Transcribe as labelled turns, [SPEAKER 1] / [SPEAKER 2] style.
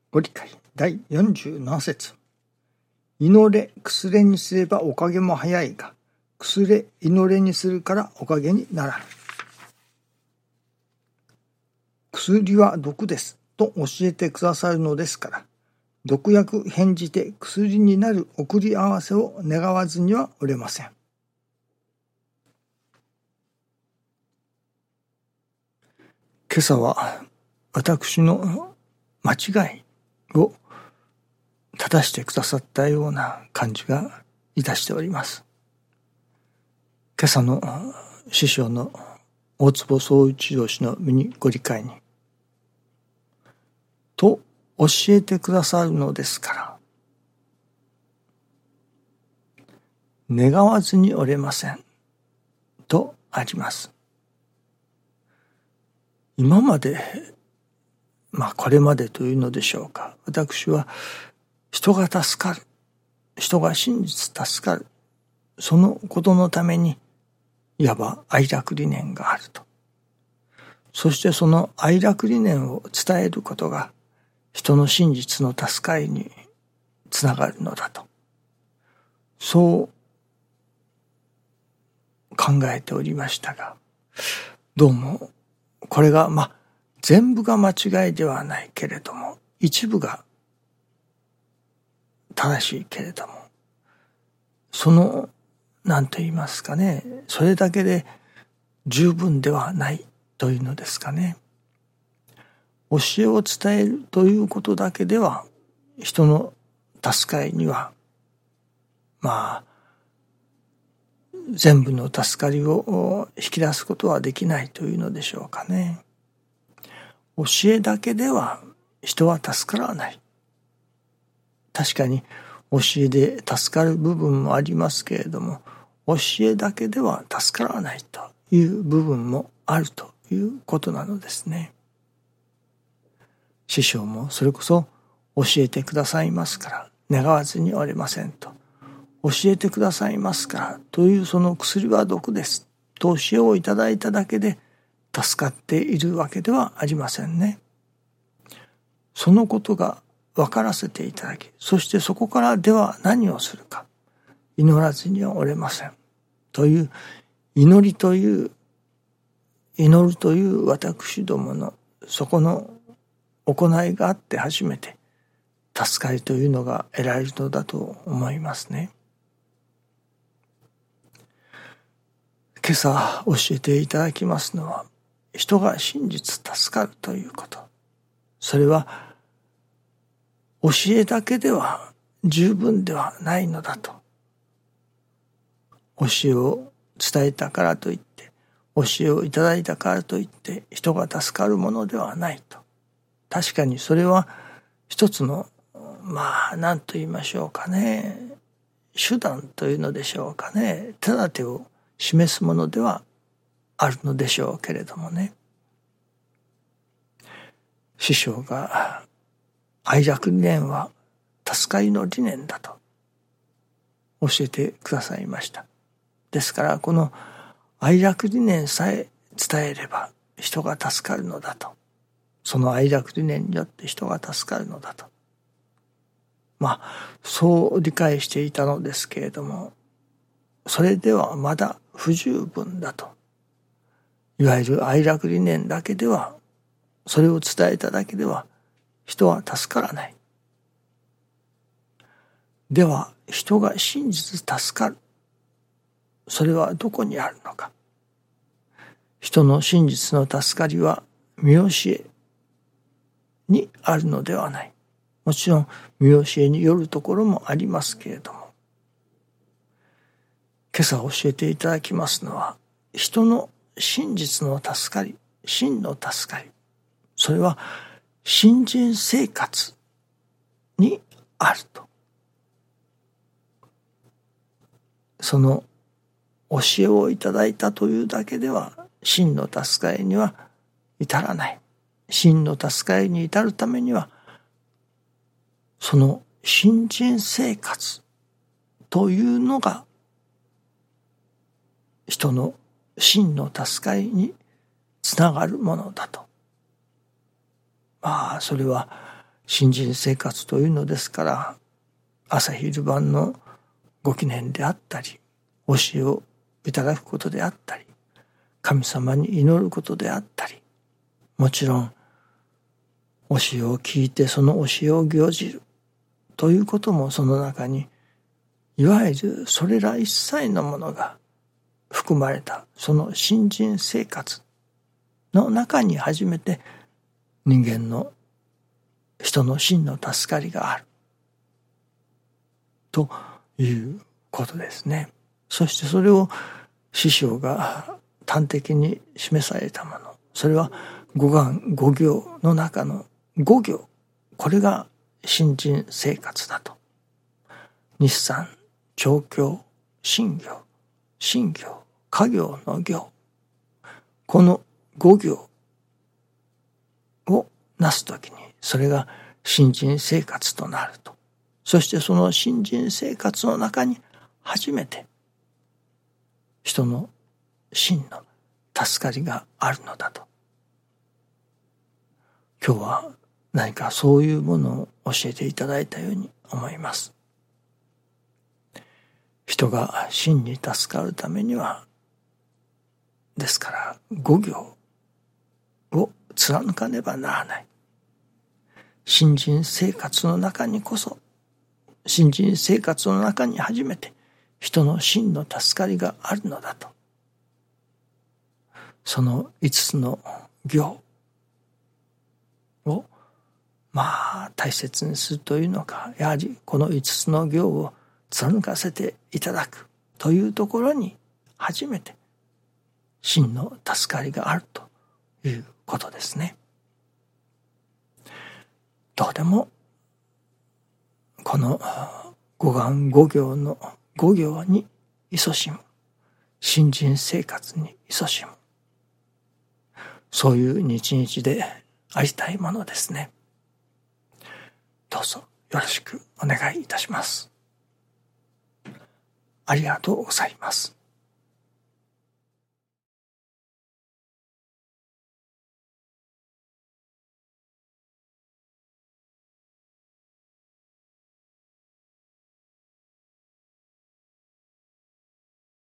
[SPEAKER 1] ご理解第47節。祈れ薬れにすればおかげも早いが、薬れ祈れにするからおかげにならぬ。薬は毒ですと教えてくださるのですから、毒薬返じて薬になる送り合わせを願わずにはおれません。今朝は私の間違いを正してくださったような感じがいたしております。今朝の師匠の大坪宗一郎氏の身にご理解にと教えてくださるのですから願わずにおれませんとあります。今までこれまでというのでしょうか、私は人が助かる、人が真実助かる、そのことのためにいわば愛楽理念があると。そしてその愛楽理念を伝えることが人の真実の助かりにつながるのだと。そう考えておりましたが、どうもこれが全部が間違いではないけれども、一部が正しいけれども、その何と言いますかね、それだけで十分ではないというのですかね。教えを伝えるということだけでは人の助かりには全部の助かりを引き出すことはできないというのでしょうかね。教えだけでは人は助からない。確かに教えで助かる部分もありますけれども、教えだけでは助からないという部分もあるということなのですね。師匠もそれこそ教えてくださいますから願わずにおれませんと。教えてくださいますからというその薬は毒ですと教えをいただいただけで助かっているわけではありませんね。そのことが分からせていただき、そしてそこからでは何をするか、祈らずにはおれませんという祈るという私どものそこの行いがあって初めて助かりというのが得られるのだと思いますね。今朝教えていただきますのは、人が真実助かるということ。それは教えだけでは十分ではないのだと。教えを伝えたからといって、教えをいただいたからといって人が助かるものではないと。確かにそれは一つの何と言いましょうかね、手段というのでしょうかね、手立てを示すものではあるのでしょうけれどもね。師匠が愛楽理念は助かりの理念だと教えてくださいました。ですからこの愛楽理念さえ伝えれば人が助かるのだと。その愛楽理念によって人が助かるのだと。そう理解していたのですけれども、それではまだ不十分だと。いわゆる愛楽理念だけでは、それを伝えただけでは人は助からない。では人が真実助かる、それはどこにあるのか。人の真実の助かりは見教えにあるのではない。もちろん見教えによるところもありますけれども、今朝教えていただきますのは、人の真実の助かり、真の助かり、それは信心生活にあると。その教えをいただいたというだけでは真の助かりには至らない。真の助かりに至るためには、その信心生活というのが人の真の助かりにつながるものだと。それは信心生活というのですから、朝昼晩のご記念であったり、教えをいただくことであったり、神様に祈ることであったり、もちろん教えを聞いてその教えを行じるということもその中に、いわゆるそれら一切のものが含まれたその信心生活の中に初めて人間の人の真の助かりがあるということですね。そしてそれを師匠が端的に示されたもの、それは五願五行の中の五行、これが信心生活だと。日産、調教、身行、身行、家行の行、この五行をなすときに、それが信心生活となると。そしてその信心生活の中に初めて人の真の助かりがあるのだと。今日は何かそういうものを教えていただいたように思います。人が真に助かるためには、ですから五行を貫かねばならない。信心生活の中にこそ、信心生活の中に初めて人の真の助かりがあるのだと。その5つの行を大切にするというのか、やはりこの5つの行を貫かせていただくというところに初めて真の助かりがあるということですね。どうでもこの五願五行の五行に勤しむ、信心生活に勤しむ、そういう日々でありたいものですね。どうぞよろしくお願いいたします。ありがとうございます。